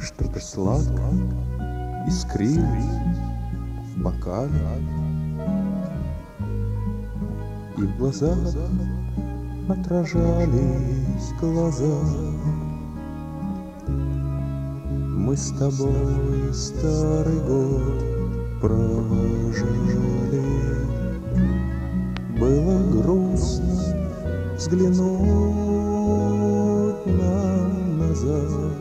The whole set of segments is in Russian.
Что-то сладко искрилось в бокале, и в глазах отражались глаза. Мы с тобой старый год провожали. Было грустно взглянуть назад.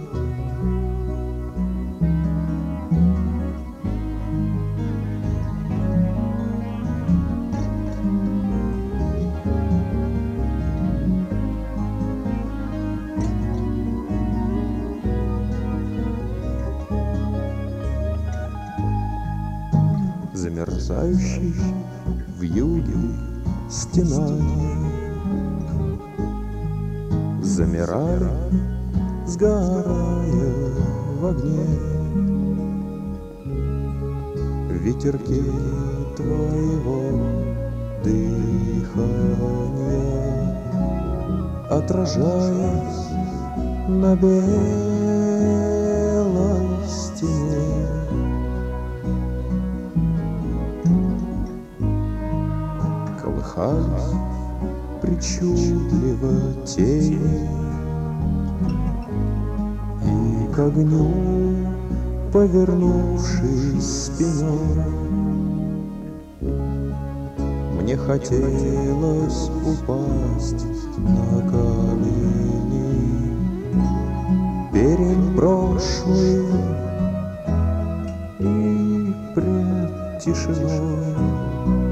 Замерзающий в юге стенания замирали, сгорая в огне. В ветерке твоего дыхания, отражаясь на белой стене, колыхались причудливо тени, и к огню, повернувшись спиной, мне хотелось упасть на колени перед прошлым и пред тишиной.